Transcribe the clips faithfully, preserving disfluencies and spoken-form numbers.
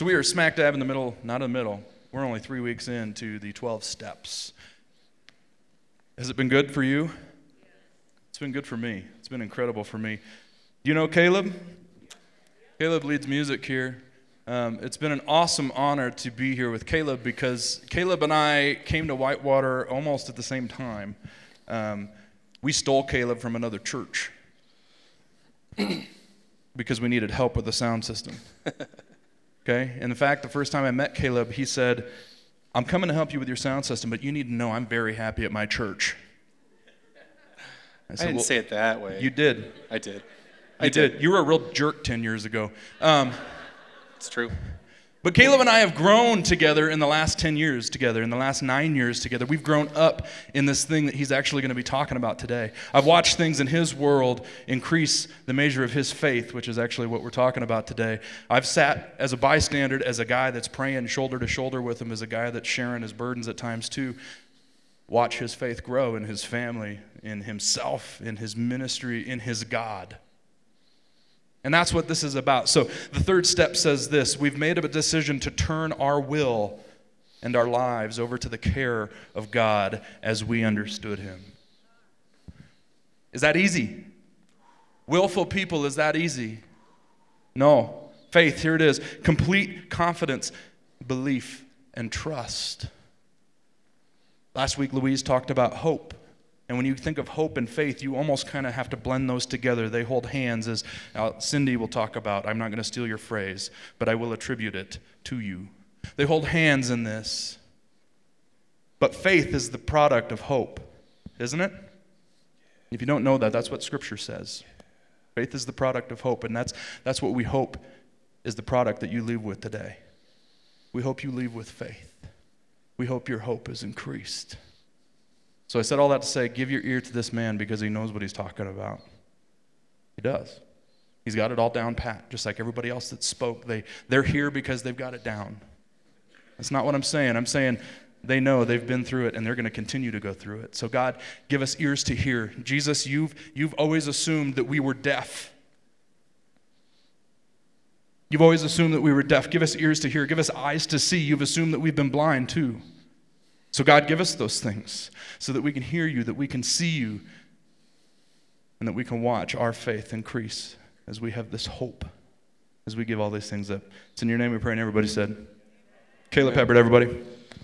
So we are smack dab in the middle, not in the middle. We're only three weeks into the twelve steps. Has it been good for you? It's been good for me. It's been incredible for me. You know Caleb? Caleb leads music here. Um, it's been an awesome honor to be here with Caleb because Caleb and I came to Whitewater almost at the same time. Um, we stole Caleb from another church because we needed help with the sound system. Okay? And in fact, the first time I met Caleb, he said, I'm coming to help you with your sound system, but you need to know I'm very happy at my church. I, said, I didn't well, say it that way. You did. I did. You I did. did. You were a real jerk ten years ago. Um, it's true. But Caleb and I have grown together in the last ten years together, in the last nine years together. We've grown up in this thing that he's actually going to be talking about today. I've watched things in his world increase the measure of his faith, which is actually what we're talking about today. I've sat as a bystander, as a guy that's praying shoulder to shoulder with him, as a guy that's sharing his burdens at times too. Watch his faith grow in his family, in himself, in his ministry, in his God. And that's what this is about. So the third step says this: we've made a decision to turn our will and our lives over to the care of God as we understood him. Is that easy? Willful people, is that easy? No. Faith, here it is. Complete confidence, belief, and trust. Last week, Louise talked about hope. And when you think of hope and faith, you almost kind of have to blend those together. They hold hands, as uh, Cindy will talk about. I'm not going to steal your phrase, but I will attribute it to you. They hold hands in this. But faith is the product of hope, isn't it? If you don't know that, that's what Scripture says. Faith is the product of hope, and that's that's what we hope is the product that you leave with today. We hope you leave with faith. We hope your hope is increased. So I said all that to say, give your ear to this man because he knows what he's talking about. He does. He's got it all down pat, just like everybody else that spoke. They, they're here because they've got it down. That's not what I'm saying. I'm saying they know they've been through it and they're going to continue to go through it. So God, give us ears to hear. Jesus, you've, you've always assumed that we were deaf. You've always assumed that we were deaf. Give us ears to hear. Give us eyes to see. You've assumed that we've been blind too. So God, give us those things so that we can hear you, that we can see you, and that we can watch our faith increase as we have this hope, as we give all these things up. It's in your name we pray, and everybody said. Caleb Peppard, everybody.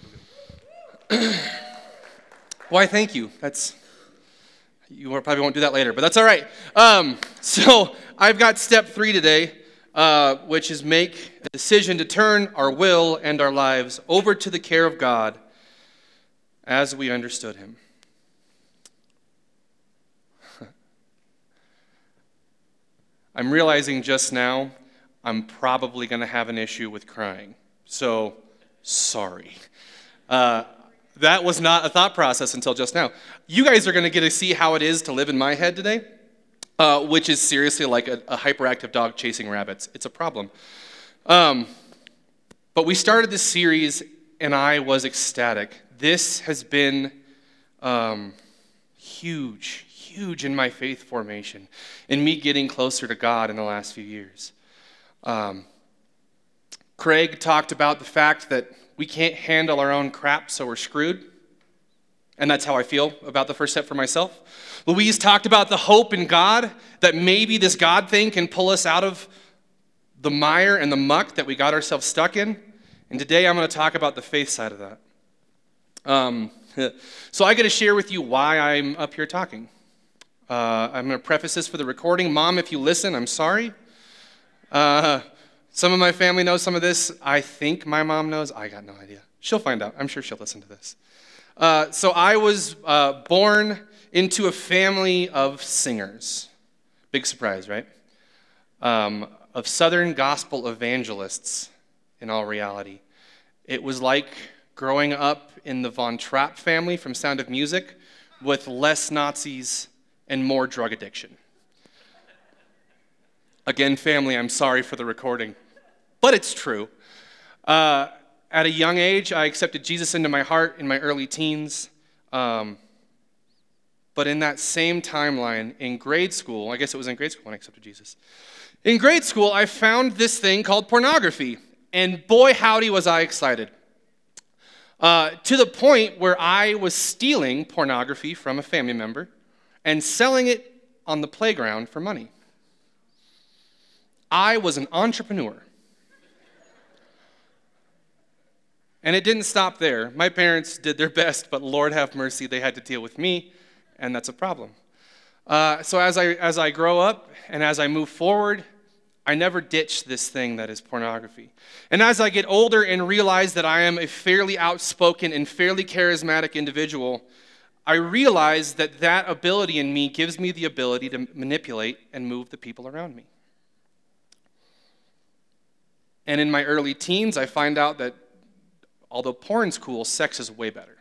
Why, thank you. That's you probably won't do that later, but that's all right. Um, so I've got step three today, uh, which is make a decision to turn our will and our lives over to the care of God as we understood him. I'm realizing just now I'm probably going to have an issue with crying. So, sorry. Uh, that was not a thought process until just now. You guys are going to get to see how it is to live in my head today, uh, which is seriously like a, a hyperactive dog chasing rabbits. It's a problem. Um, but we started this series, and I was ecstatic. This has been um, huge, huge in my faith formation, in me getting closer to God in the last few years. Um, Craig talked about the fact that we can't handle our own crap, so we're screwed. And that's how I feel about the first step for myself. Louise talked about the hope in God, that maybe this God thing can pull us out of the mire and the muck that we got ourselves stuck in. And today I'm going to talk about the faith side of that. Um, so I got to share with you why I'm up here talking. Uh, I'm going to preface this for the recording. Mom, if you listen, I'm sorry. Uh, some of my family knows some of this. I think my mom knows. I got no idea. She'll find out. I'm sure she'll listen to this. Uh, so I was uh, born into a family of singers. Big surprise, right? Um, of Southern gospel evangelists, in all reality. It was like growing up in the Von Trapp family from Sound of Music with less Nazis and more drug addiction. Again, family, I'm sorry for the recording, but it's true. Uh, at a young age, I accepted Jesus into my heart in my early teens. Um, but in that same timeline, in grade school, I guess it was in grade school when I accepted Jesus. In grade school, I found this thing called pornography. And boy, howdy, was I excited. Uh, to the point where I was stealing pornography from a family member and selling it on the playground for money. I was an entrepreneur. And it didn't stop there. My parents did their best, but Lord have mercy, they had to deal with me, and that's a problem. Uh, so as I as I grow up and as I move forward, I never ditch this thing that is pornography. And as I get older and realize that I am a fairly outspoken and fairly charismatic individual, I realize that that ability in me gives me the ability to manipulate and move the people around me. And in my early teens, I find out that although porn's cool, sex is way better.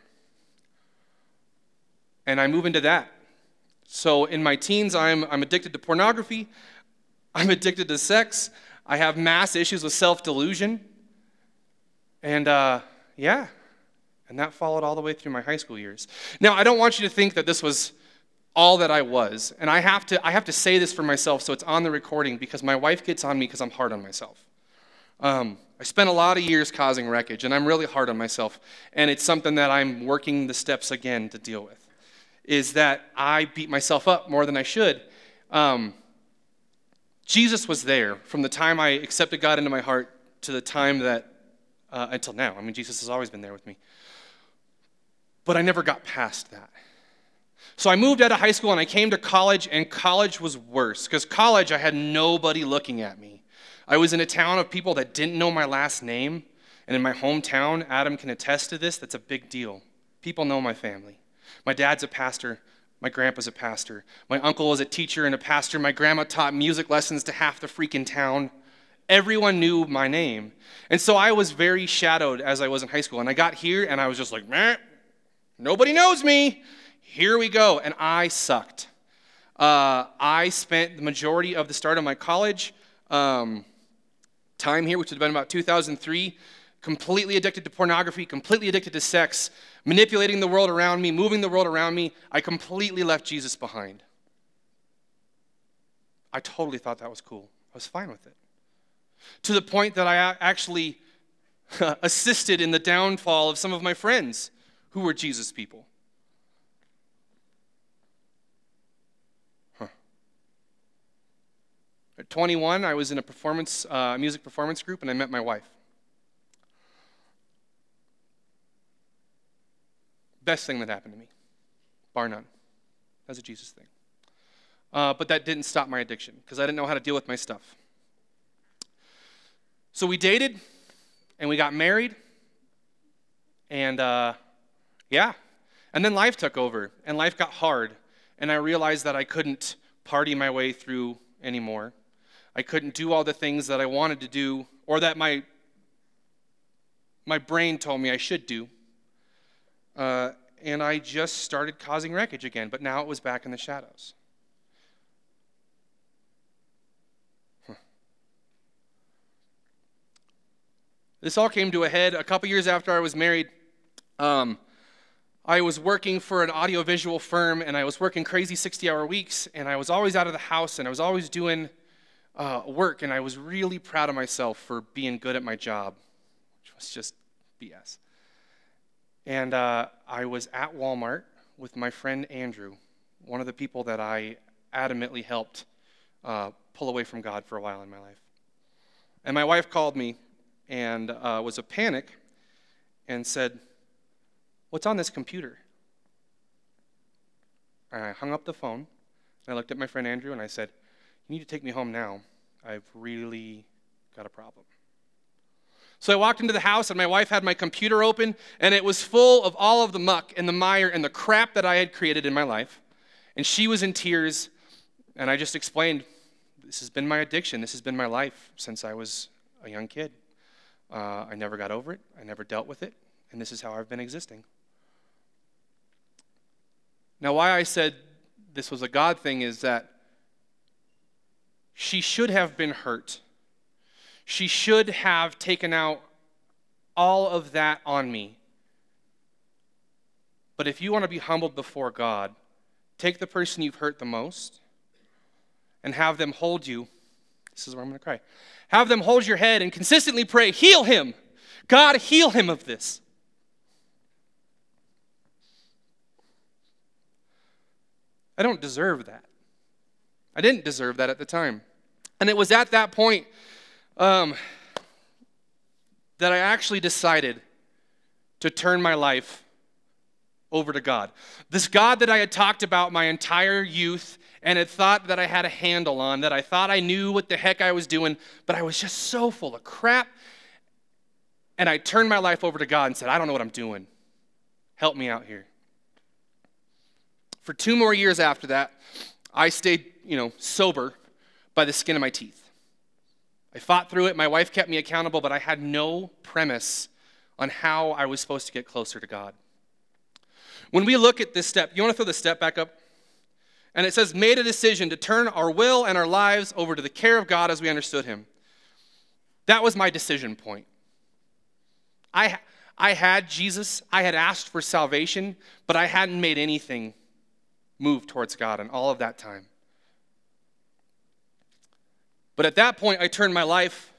And I move into that. So in my teens, I'm, I'm addicted to pornography. I'm addicted to sex. I have mass issues with self-delusion. And uh, yeah, and that followed all the way through my high school years. Now, I don't want you to think that this was all that I was. And I have to, I have to say this for myself so it's on the recording because my wife gets on me because I'm hard on myself. Um, I spent a lot of years causing wreckage, and I'm really hard on myself. And it's something that I'm working the steps again to deal with, is that I beat myself up more than I should. Um, Jesus was there from the time I accepted God into my heart to the time that, uh, until now. I mean, Jesus has always been there with me. But I never got past that. So I moved out of high school, and I came to college, and college was worse. Because college, I had nobody looking at me. I was in a town of people that didn't know my last name. And in my hometown, Adam can attest to this, that's a big deal. People know my family. My dad's a pastor. My grandpa's a pastor. My uncle was a teacher and a pastor. My grandma taught music lessons to half the freaking town. Everyone knew my name. And so I was very shadowed as I was in high school. And I got here and I was just like, meh, nobody knows me. Here we go. And I sucked. Uh, I spent the majority of the start of my college um, time here, which would have been about two thousand three, completely addicted to pornography, completely addicted to sex, manipulating the world around me, moving the world around me. I completely left Jesus behind. I totally thought that was cool. I was fine with it. To the point that I actually assisted in the downfall of some of my friends who were Jesus people. Huh. At twenty-one, I was in a performance, uh, music performance group, and I met my wife. Best thing that happened to me, bar none. That's a Jesus thing. Uh, but that didn't stop my addiction because I didn't know how to deal with my stuff. So we dated, and we got married, and uh, yeah. And then life took over, and life got hard, and I realized that I couldn't party my way through anymore. I couldn't do all the things that I wanted to do, or that my, my brain told me I should do. Uh, and I just started causing wreckage again, but now it was back in the shadows. Huh. This all came to a head a couple years after I was married. Um, I was working for an audiovisual firm, and I was working crazy sixty-hour weeks, and I was always out of the house, and I was always doing uh, work, and I was really proud of myself for being good at my job, which was just B S. And uh, I was at Walmart with my friend Andrew, one of the people that I adamantly helped uh, pull away from God for a while in my life. And my wife called me and uh, was a panic and said, "What's on this computer?" And I hung up the phone, and I looked at my friend Andrew, and I said, "You need to take me home now. I've really got a problem." So I walked into the house, and my wife had my computer open, and it was full of all of the muck and the mire and the crap that I had created in my life. And she was in tears, and I just explained, this has been my addiction. This has been my life since I was a young kid. Uh, I never got over it. I never dealt with it, and this is how I've been existing. Now, why I said this was a God thing is that she should have been hurt. She should have taken out all of that on me. But if you want to be humbled before God, take the person you've hurt the most and have them hold you This is where I'm going to cry. Have them hold your head and consistently pray, heal him. God, heal him of this. I don't deserve that. I didn't deserve that at the time. And it was at that point um, that I actually decided to turn my life over to God. This God that I had talked about my entire youth and had thought that I had a handle on, that I thought I knew what the heck I was doing, but I was just so full of crap. And I turned my life over to God and said, I don't know what I'm doing. Help me out here. For two more years after that, I stayed, you know, sober by the skin of my teeth. I fought through it. My wife kept me accountable, but I had no premise on how I was supposed to get closer to God. When we look at this step, you want to throw the step back up? And it says, made a decision to turn our will and our lives over to the care of God as we understood him. That was my decision point. I, I had Jesus. I had asked for salvation, but I hadn't made anything move towards God in all of that time. But at that point, I turned my life,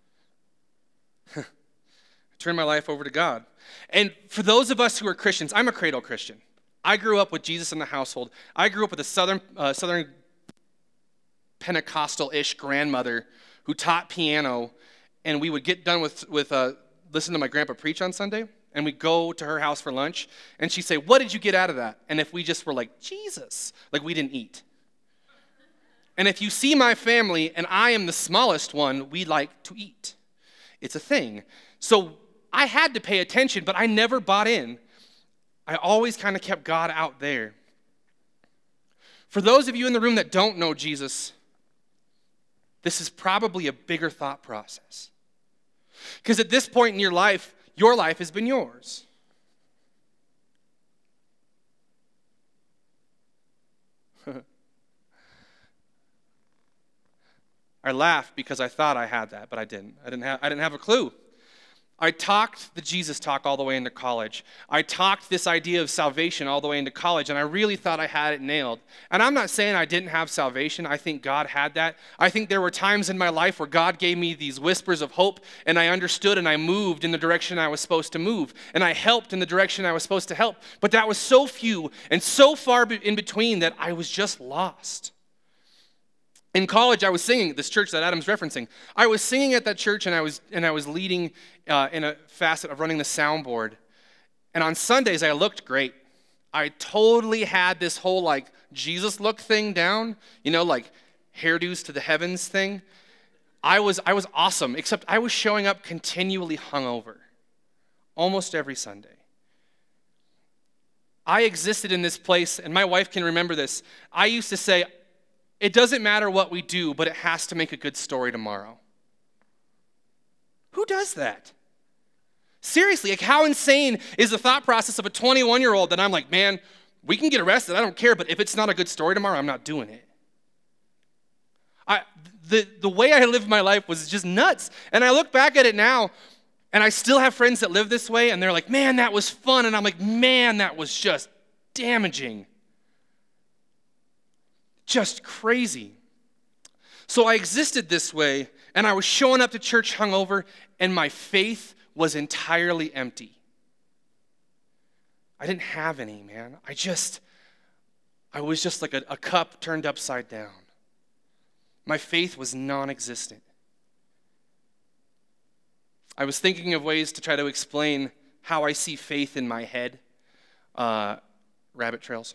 I turned my life over to God. And for those of us who are Christians, I'm a cradle Christian. I grew up with Jesus in the household. I grew up with a Southern, uh, Southern Pentecostal-ish grandmother who taught piano, and we would get done with, with uh, listen to my grandpa preach on Sunday, and we'd go to her house for lunch, and she'd say, what did you get out of that? And if we just were like, Jesus, like we didn't eat. And if you see my family, and I am the smallest one, we like to eat. It's a thing. So I had to pay attention, but I never bought in. I always kind of kept God out there. For those of you in the room that don't know Jesus, this is probably a bigger thought process. Because at this point in your life, your life has been yours. I laughed because I thought I had that, but I didn't. I didn't have, I didn't have a clue. I talked the Jesus talk all the way into college. I talked this idea of salvation all the way into college, and I really thought I had it nailed. And I'm not saying I didn't have salvation. I think God had that. I think there were times in my life where God gave me these whispers of hope, and I understood and I moved in the direction I was supposed to move, and I helped in the direction I was supposed to help. But that was so few and so far in between that I was just lost. In college, I was singing at this church that Adam's referencing. I was singing at that church, and I was and I was leading uh, in a facet of running the soundboard. And on Sundays, I looked great. I totally had this whole like Jesus look thing down, you know, like hairdos to the heavens thing. I was I was awesome, except I was showing up continually hungover, almost every Sunday. I existed in this place, and my wife can remember this. I used to say, it doesn't matter what we do, but it has to make a good story tomorrow. Who does that? Seriously, like how insane is the thought process of a twenty-one-year-old that I'm like, man, we can get arrested, I don't care, but if it's not a good story tomorrow, I'm not doing it. I, the, the way I lived my life was just nuts. And I look back at it now, and I still have friends that live this way, and they're like, man, that was fun. And I'm like, man, that was just damaging. Just crazy. So I existed this way, and I was showing up to church hungover, and my faith was entirely empty. I didn't have any, man. I just, I was just like a, a cup turned upside down. My faith was non-existent. I was thinking of ways to try to explain how I see faith in my head. Uh, rabbit trails.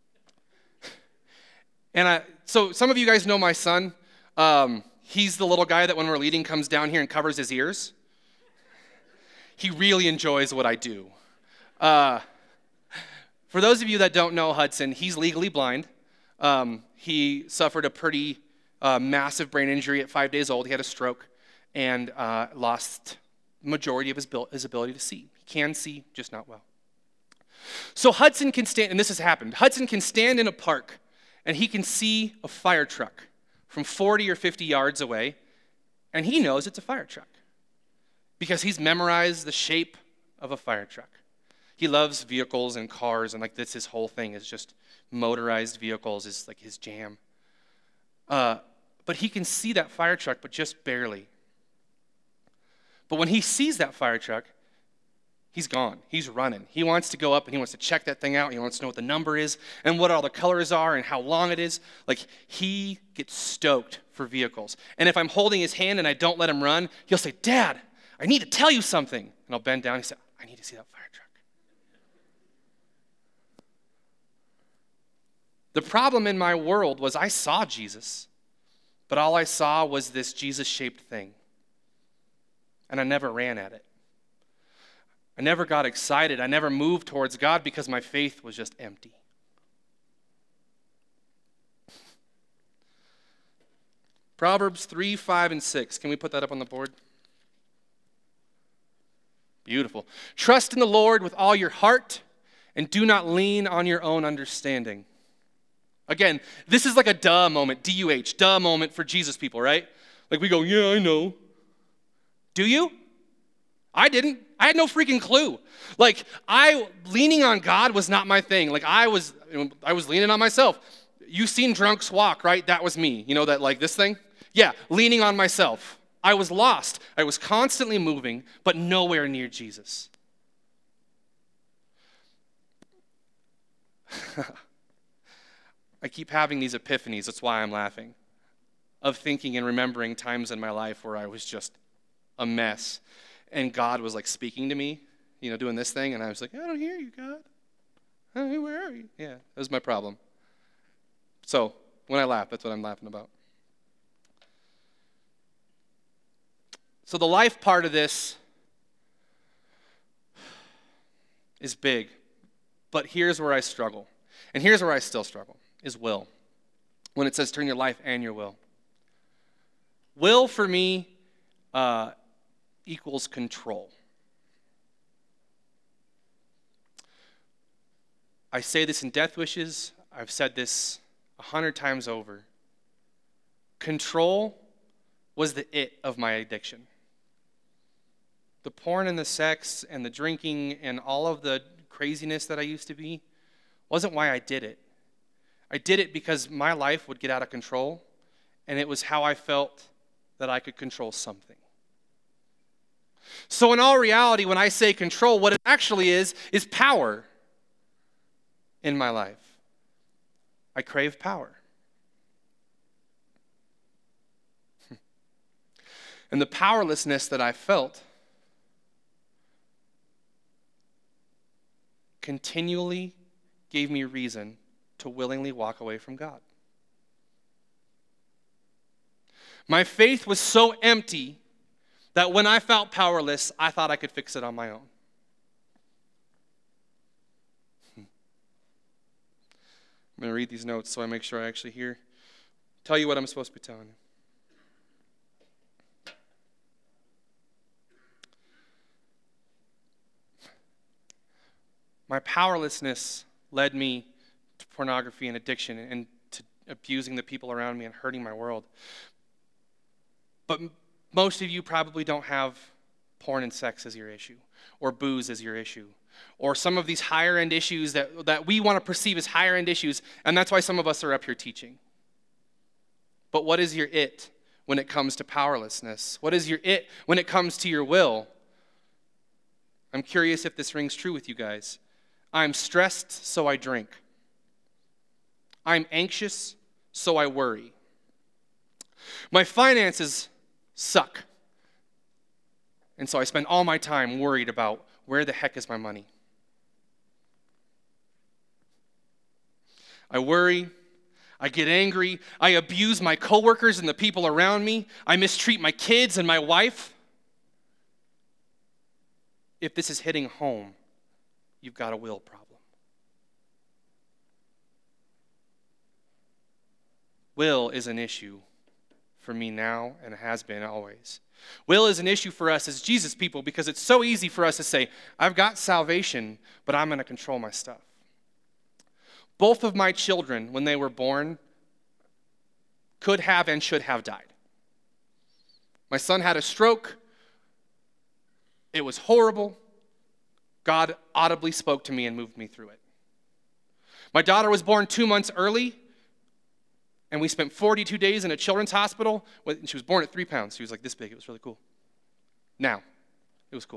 And I, so some of you guys know my son. Um, he's the little guy that when we're leading comes down here and covers his ears. He really enjoys what I do. Uh, for those of you that don't know Hudson, he's legally blind. Um, he suffered a pretty uh, massive brain injury at five days old. He had a stroke and uh, lost the majority of his, bil- his ability to see. He can see, just not well. So Hudson can stand, and this has happened, Hudson can stand in a park and he can see a fire truck from forty or fifty yards away, and he knows it's a fire truck because he's memorized the shape of a fire truck. He loves vehicles and cars, and like that's his whole thing is just motorized vehicles is like his jam. Uh, but he can see that fire truck, but just barely. But when he sees that fire truck, he's gone. He's running. He wants to go up and he wants to check that thing out. He wants to know what the number is and what all the colors are and how long it is. Like, he gets stoked for vehicles. And if I'm holding his hand and I don't let him run, he'll say, Dad, I need to tell you something. And I'll bend down. He said, I need to see that fire truck. The problem in my world was I saw Jesus, but all I saw was this Jesus-shaped thing. And I never ran at it. I never got excited. I never moved towards God because my faith was just empty. Proverbs three, five, and six. Can we put that up on the board? Beautiful. Trust in the Lord with all your heart and do not lean on your own understanding. Again, this is like a duh moment, D U H, duh moment for Jesus people, right? Like we go, yeah, I know. Do you? I didn't. I had no freaking clue. Like, I, leaning on God was not my thing. Like, I was, I was leaning on myself. You've seen drunks walk, right? That was me. You know that, like, this thing? Yeah, leaning on myself. I was lost. I was constantly moving, but nowhere near Jesus. I keep having these epiphanies. That's why I'm laughing. Of thinking and remembering times in my life where I was just a mess. And God was like speaking to me, you know, doing this thing. And I was like, I don't hear you, God. Hey, where are you? Yeah, that was my problem. So when I laugh, that's what I'm laughing about. So the life part of this is big. But here's where I struggle. And here's where I still struggle, is will. When it says turn your life and your will. Will for me uh, equals control. I say this in Death Wishes. I've said this a hundred times over. Control was the it of my addiction. The porn and the sex and the drinking and all of the craziness that I used to be wasn't why I did it. I did it because my life would get out of control, and it was how I felt that I could control something. So in all reality, when I say control, what it actually is, is power in my life. I crave power. And the powerlessness that I felt continually gave me reason to willingly walk away from God. My faith was so empty that when I felt powerless, I thought I could fix it on my own. I'm going to read these notes so I make sure I actually hear, tell you what I'm supposed to be telling you. My powerlessness led me to pornography and addiction and to abusing the people around me and hurting my world. But most of you probably don't have porn and sex as your issue, or booze as your issue, or some of these higher end issues that, that we want to perceive as higher end issues, and that's why some of us are up here teaching. But what is your it when it comes to powerlessness? What is your it when it comes to your will? I'm curious if this rings true with you guys. I'm stressed, so I drink. I'm anxious, so I worry. My finances suck. And so I spend all my time worried about where the heck is my money. I worry. I get angry. I abuse my coworkers and the people around me. I mistreat my kids and my wife. If this is hitting home, you've got a will problem. Will is an issue for me now and has been always. Will is an issue for us as Jesus people because it's so easy for us to say, I've got salvation, but I'm going to control my stuff. Both of my children, when they were born, could have and should have died. My son had a stroke. It was horrible. God audibly spoke to me and moved me through it. My daughter was born two months early, And we spent forty-two days in a children's hospital. And she was born at three pounds. She was like this big. It was really cool. Now, it was cool.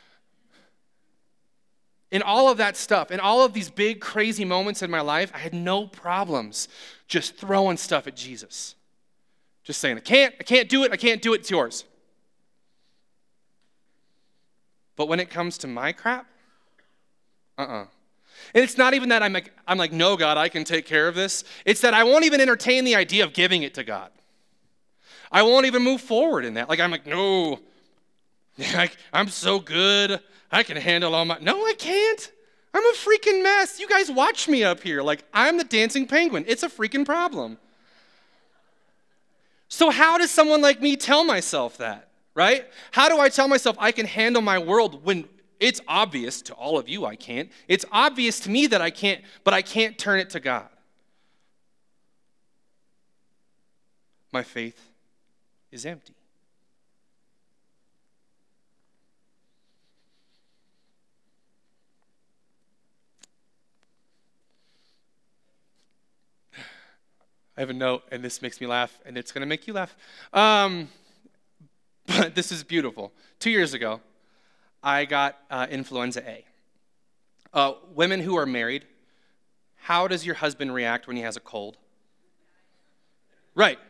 In all of that stuff, in all of these big, crazy moments in my life, I had no problems just throwing stuff at Jesus. Just saying, I can't, I can't do it, I can't do it, it's yours. But when it comes to my crap, uh-uh. And it's not even that I'm like, I'm like, no, God, I can take care of this. It's that I won't even entertain the idea of giving it to God. I won't even move forward in that. Like, I'm like, no, I'm so good. I can handle all my, no, I can't. I'm a freaking mess. You guys watch me up here. Like, I'm the dancing penguin. It's a freaking problem. So how does someone like me tell myself that, right? How do I tell myself I can handle my world when it's obvious to all of you I can't? It's obvious to me that I can't, but I can't turn it to God. My faith is empty. I have a note, and this makes me laugh, and it's going to make you laugh. Um, but this is beautiful. Two years ago, I got uh, influenza A. Uh, women who are married, how does your husband react when he has a cold? Right.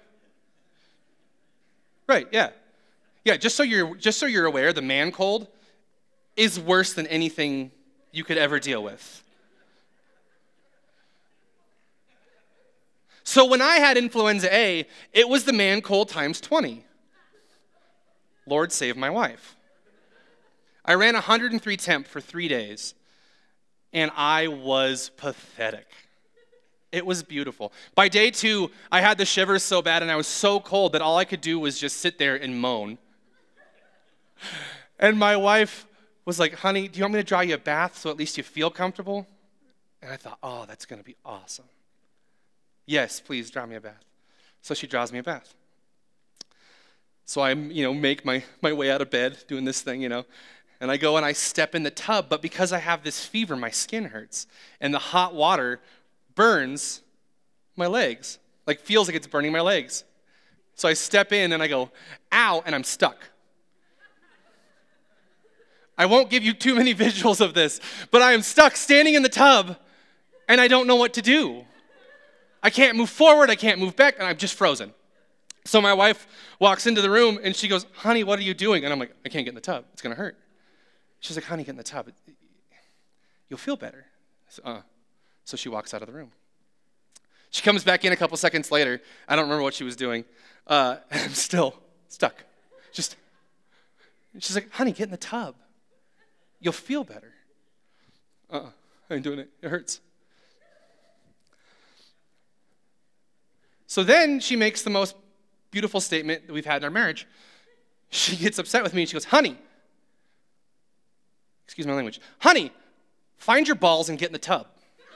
Right, yeah. Yeah, just so you're just so you're aware, the man cold is worse than anything you could ever deal with. So when I had influenza A, it was the man cold times twenty. Lord save my wife. I ran one hundred three temp for three days, and I was pathetic. It was beautiful. By day two, I had the shivers so bad, and I was so cold that all I could do was just sit there and moan. And my wife was like, honey, do you want me to draw you a bath so at least you feel comfortable? And I thought, oh, that's going to be awesome. Yes, please draw me a bath. So she draws me a bath. So I, you know, make my, my way out of bed doing this thing, you know, and I go and I step in the tub, but because I have this fever, my skin hurts, and the hot water burns my legs, like feels like it's burning my legs. So I step in and I go, ow, and I'm stuck. I won't give you too many visuals of this, but I am stuck standing in the tub, and I don't know what to do. I can't move forward, I can't move back, and I'm just frozen. So my wife walks into the room, and she goes, honey, what are you doing? And I'm like, I can't get in the tub. It's going to hurt. She's like, honey, get in the tub. You'll feel better. So, uh. so she walks out of the room. She comes back in a couple seconds later. I don't remember what she was doing. Uh, and I'm still stuck. Just, she's like, honey, get in the tub. You'll feel better. Uh-uh, I ain't doing it. It hurts. So then she makes the most beautiful statement that we've had in our marriage. She gets upset with me and she goes, honey, excuse my language, honey, find your balls and get in the tub.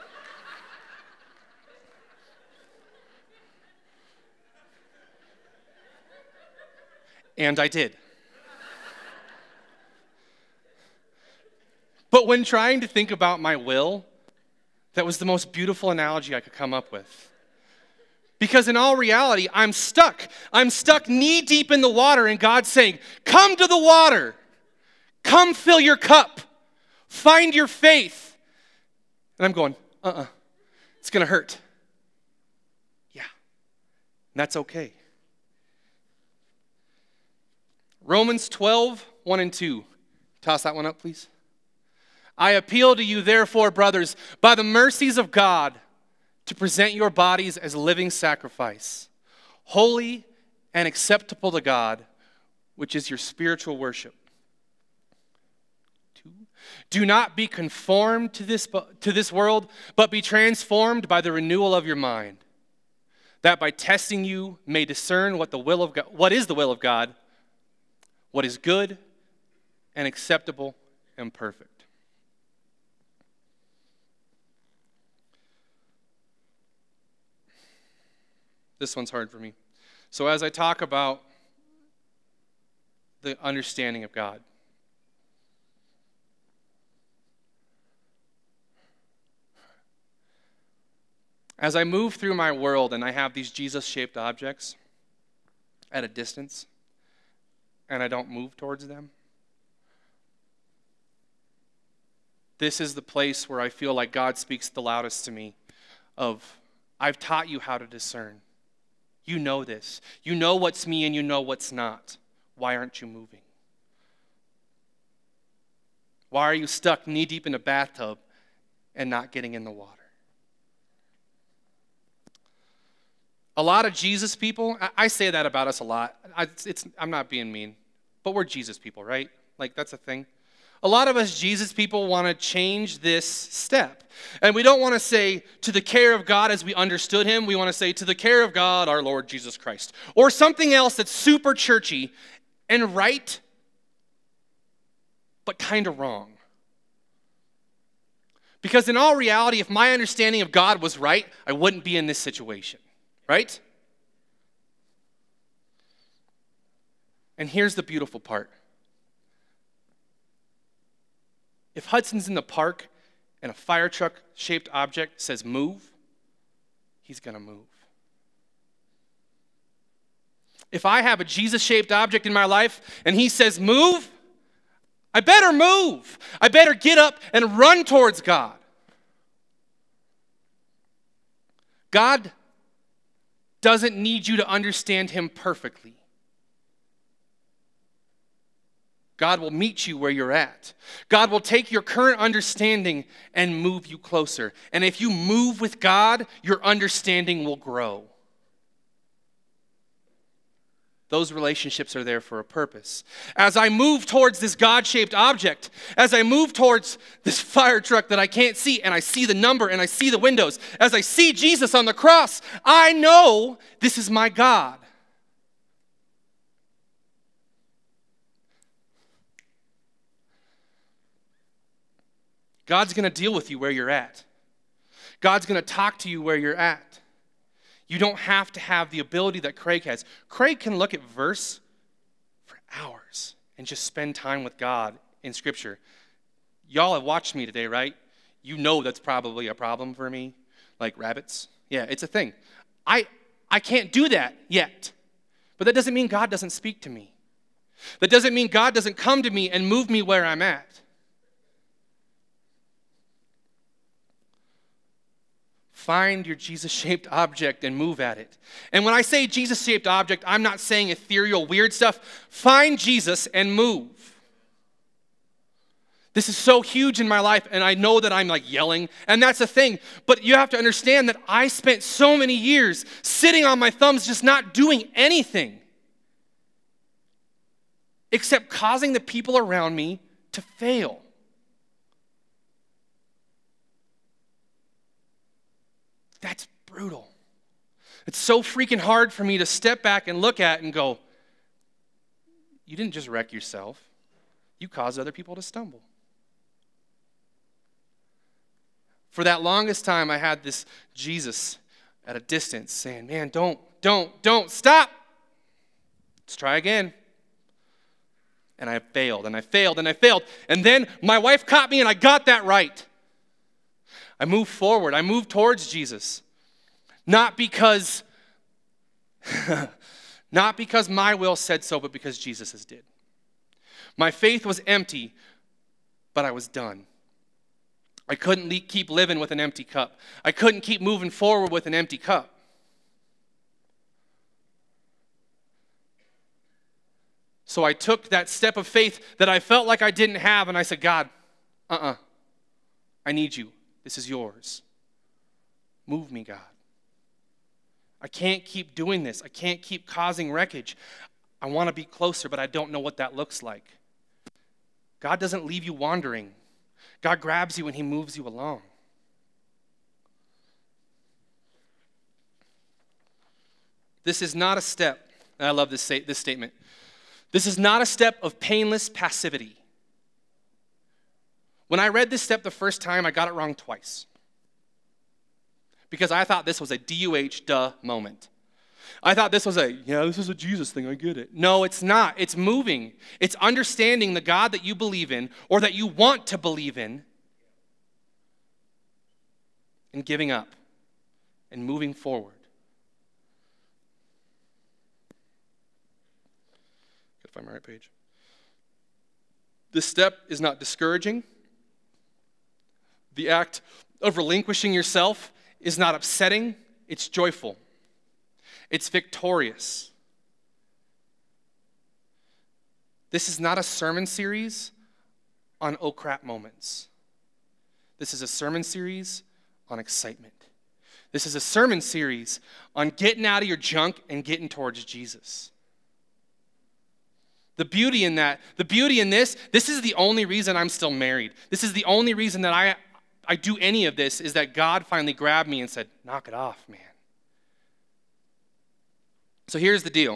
And I did. But when trying to think about my will, that was the most beautiful analogy I could come up with. Because in all reality, I'm stuck. I'm stuck knee deep in the water, and God's saying, come to the water. Come fill your cup. Find your faith. And I'm going, uh-uh, it's going to hurt. Yeah, and that's okay. Romans twelve, one and two. Toss that one up, please. I appeal to you, therefore, brothers, by the mercies of God, to present your bodies as a living sacrifice, holy and acceptable to God, which is your spiritual worship. Two. Do not be conformed to this, to this world, but be transformed by the renewal of your mind, that by testing you may discern what the will of God, what is the will of God, what is good and acceptable and perfect. This one's hard for me. So as I talk about the understanding of God, As I move through my world and I have these Jesus-shaped objects at a distance, and I don't move towards them, this is the place where I feel like God speaks the loudest to me of, I've taught you how to discern. You know this. You know what's me and you know what's not. Why aren't you moving? Why are you stuck knee-deep in a bathtub and not getting in the water? A lot of Jesus people, I, I say that about us a lot. I, it's, it's, I'm not being mean, but we're Jesus people, right? Like, that's a thing. A lot of us Jesus people want to change this step. And we don't want to say, to the care of God as we understood him. We want to say, to the care of God, our Lord Jesus Christ. Or something else that's super churchy and right, but kind of wrong. Because in all reality, if my understanding of God was right, I wouldn't be in this situation. Right? And here's the beautiful part. If Hudson's in the park and a fire truck-shaped object says move, he's going to move. If I have a Jesus-shaped object in my life and he says move, I better move. I better get up and run towards God. God doesn't need you to understand him perfectly. God will meet you where you're at. God will take your current understanding and move you closer. And if you move with God, your understanding will grow. Those relationships are there for a purpose. As I move towards this God-shaped object, as I move towards this fire truck that I can't see, and I see the number and I see the windows, as I see Jesus on the cross, I know this is my God. God's going to deal with you where you're at. God's going to talk to you where you're at. You don't have to have the ability that Craig has. Craig can look at verse for hours and just spend time with God in Scripture. Y'all have watched me today, right? You know that's probably a problem for me, like rabbits. Yeah, it's a thing. I, I can't do that yet. But that doesn't mean God doesn't speak to me. That doesn't mean God doesn't come to me and move me where I'm at. Find your Jesus-shaped object and move at it. And when I say Jesus-shaped object, I'm not saying ethereal, weird stuff. Find Jesus and move. This is so huge in my life, and I know that I'm like yelling, and that's the thing. But you have to understand that I spent so many years sitting on my thumbs just not doing anything except causing the people around me to fail. That's brutal. It's so freaking hard for me to step back and look at and go, you didn't just wreck yourself. You caused other people to stumble. For that longest time, I had this Jesus at a distance saying, man, don't, don't, don't, stop. Let's try again. And I failed, and I failed, and I failed. And then my wife caught me, and I got that right. I moved forward. I moved towards Jesus. Not because, not because my will said so, but because Jesus' did. My faith was empty, but I was done. I couldn't le- keep living with an empty cup. I couldn't keep moving forward with an empty cup. So I took that step of faith that I felt like I didn't have, and I said, God, uh-uh, I need you. This is yours. Move me, God. I can't keep doing this. I can't keep causing wreckage. I want to be closer, but I don't know what that looks like. God doesn't leave you wandering. God grabs you and he moves you along. This is not a step, and I love this, this statement. This is not a step of painless passivity. When I read this step the first time, I got it wrong twice. Because I thought this was a D U H duh moment. I thought this was a, yeah, this is a Jesus thing, I get it. No, it's not. It's moving. It's understanding the God that you believe in or that you want to believe in and giving up and moving forward. Gotta find my right page. This step is not discouraging. The act of relinquishing yourself is not upsetting, it's joyful. It's victorious. This is not a sermon series on oh crap moments. This is a sermon series on excitement. This is a sermon series on getting out of your junk and getting towards Jesus. The beauty in that, the beauty in this, this is the only reason I'm still married. This is the only reason that I, I do any of this, is that God finally grabbed me and said, knock it off, man. So here's the deal.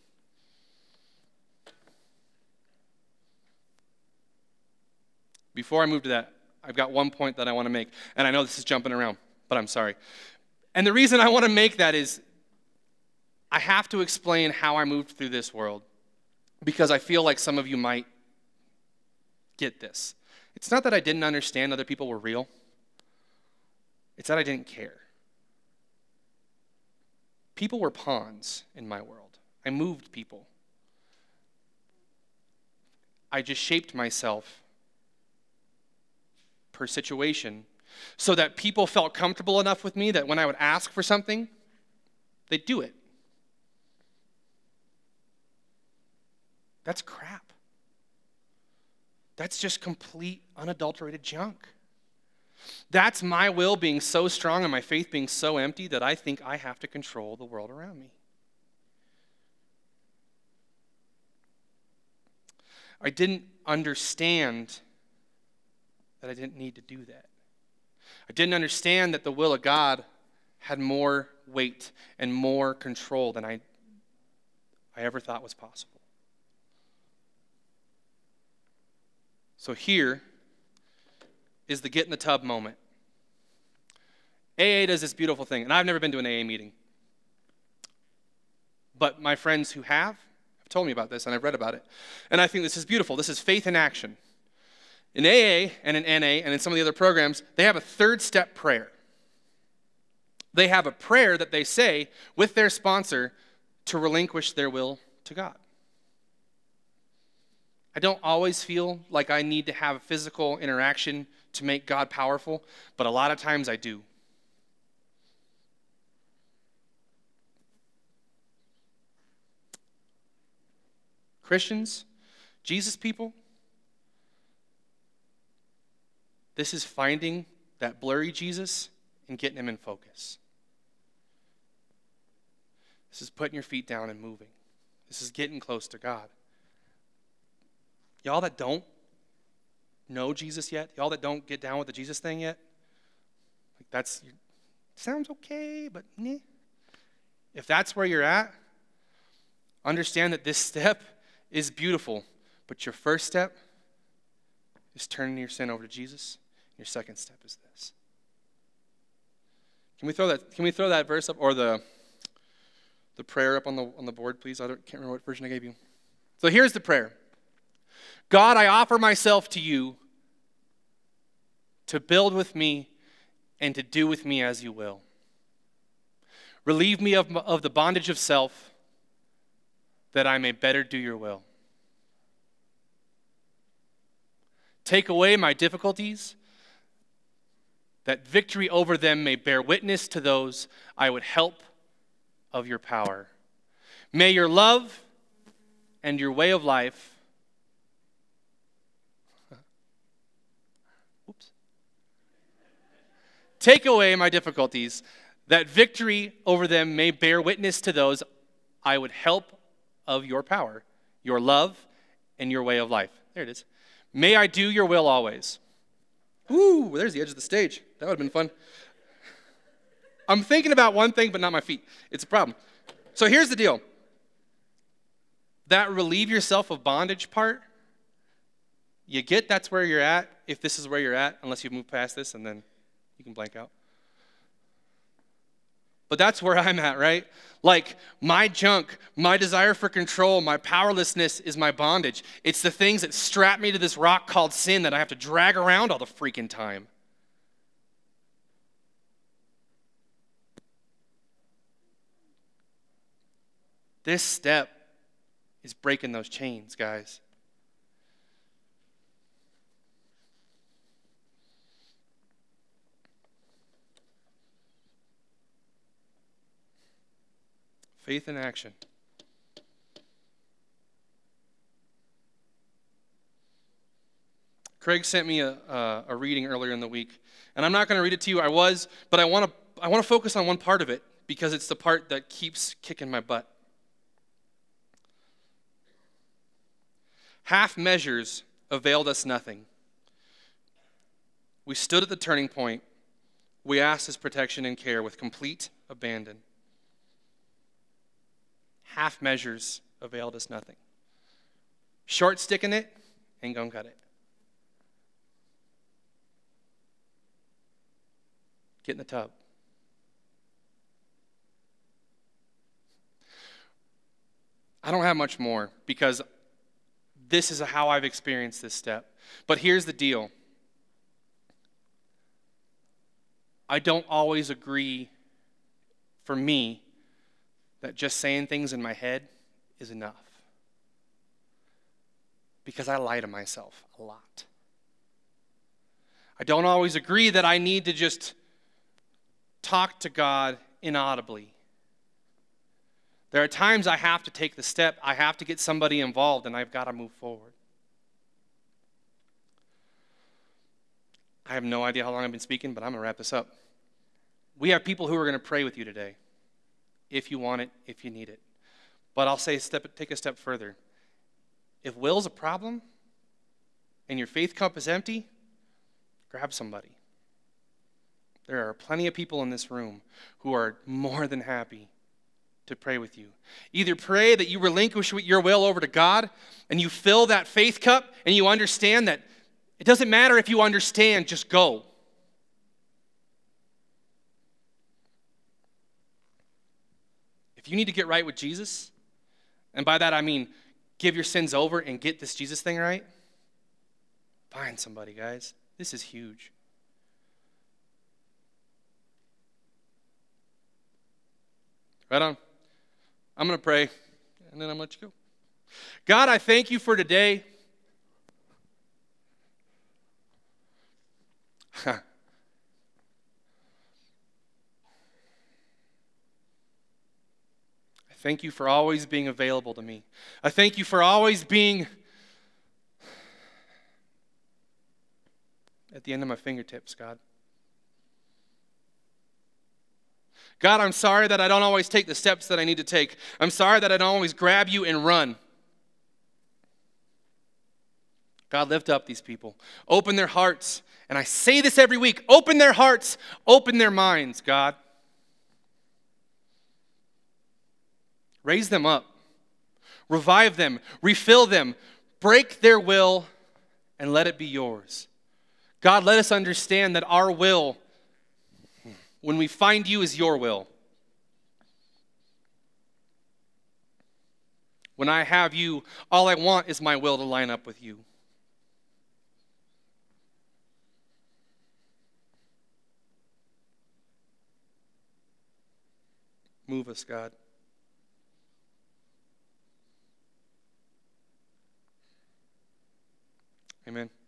Before I move to that, I've got one point that I want to make. And I know this is jumping around, but I'm sorry. And the reason I want to make that is I have to explain how I moved through this world, because I feel like some of you might get this. It's not that I didn't understand other people were real. It's that I didn't care. People were pawns in my world. I moved people. I just shaped myself per situation so that people felt comfortable enough with me that when I would ask for something, they'd do it. That's crap. That's just complete, unadulterated junk. That's my will being so strong and my faith being so empty that I think I have to control the world around me. I didn't understand that I didn't need to do that. I didn't understand that the will of God had more weight and more control than I, I ever thought was possible. So here is the get in the tub moment. A A does this beautiful thing, and I've never been to an A A meeting. But my friends who have, have told me about this, and I've read about it. And I think this is beautiful. This is faith in action. In A A and in N A and in some of the other programs, they have a third step prayer. They have a prayer that they say with their sponsor to relinquish their will to God. I don't always feel like I need to have a physical interaction to make God powerful, but a lot of times I do. Christians, Jesus people, this is finding that blurry Jesus and getting him in focus. This is putting your feet down and moving. This is getting close to God. Y'all that don't know Jesus yet, y'all that don't get down with the Jesus thing yet, like that's, sounds okay, but meh. If that's where you're at, understand that this step is beautiful, but your first step is turning your sin over to Jesus. Your second step is this. Can we throw that, can we throw that verse up, or the, the prayer up on the, on the board, please? I don't, can't remember what version I gave you. So here's the prayer. God, I offer myself to you to build with me and to do with me as you will. Relieve me of, of the bondage of self that I may better do your will. Take away my difficulties, that victory over them may bear witness to those I would help of your power. May your love and your way of life Oops. Take away my difficulties, that victory over them may bear witness to those I would help of your power, your love, and your way of life. There it is. May I do your will always. Ooh, there's the edge of the stage. That would have been fun. I'm thinking about one thing, but not my feet. It's a problem. So here's the deal. That relieve yourself of bondage part, you get that's where you're at, if this is where you're at, unless you've moved past this, and then you can blank out. But that's where I'm at, right? Like, my junk, my desire for control, my powerlessness is my bondage. It's the things that strap me to this rock called sin that I have to drag around all the freaking time. This step is breaking those chains, guys. Faith in action. Craig sent me a, a, a reading earlier in the week, and I'm not going to read it to you. I was, but I want to I want to focus on one part of it because it's the part that keeps kicking my butt. Half measures availed us nothing. We stood at the turning point. We asked his protection and care with complete abandon. Half measures availed us nothing. Short sticking it ain't gonna cut it. Get in the tub. I don't have much more because this is how I've experienced this step. But here's the deal. I don't always agree, for me, that just saying things in my head is enough. Because I lie to myself a lot. I don't always agree that I need to just talk to God inaudibly. There are times I have to take the step, I have to get somebody involved, and I've got to move forward. I have no idea how long I've been speaking, but I'm going to wrap this up. We have people who are going to pray with you today, if you want it, if you need it. But I'll say, step, take a step further. If will's a problem, and your faith cup is empty, grab somebody. There are plenty of people in this room who are more than happy to pray with you. Either pray that you relinquish your will over to God and you fill that faith cup and you understand that it doesn't matter if you understand, just go. If you need to get right with Jesus, and by that I mean give your sins over and get this Jesus thing right, find somebody, guys. This is huge. Right on. I'm going to pray, and then I'm going to let you go. God, I thank you for today. I thank you for always being available to me. I thank you for always being at the end of my fingertips, God. God, I'm sorry that I don't always take the steps that I need to take. I'm sorry that I don't always grab you and run. God, lift up these people. Open their hearts. And I say this every week. Open their hearts. Open their minds, God. Raise them up. Revive them. Refill them. Break their will and let it be yours. God, let us understand that our will, when we find you, is your will. When I have you, all I want is my will to line up with you. Move us, God. Amen.